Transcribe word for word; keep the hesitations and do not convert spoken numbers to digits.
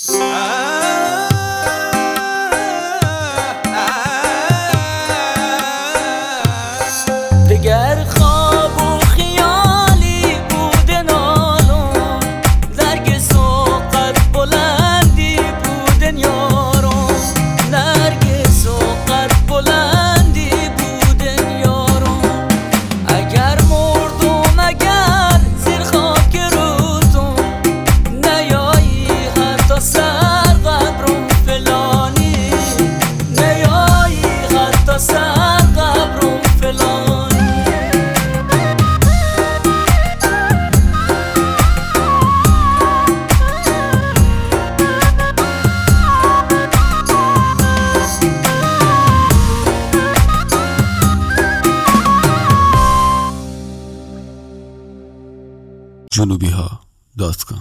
دگر خواب و خیالی بود نالم، نرگس و قد بلندی بود یارم، نرگس و قد بلندی بود یارم. اگر مردم اگر زیر خاک روتون، نیایی حتی سر قبرم فلانی، نیایی حتی سر قبرم فلانی. جنوبی ها دات کام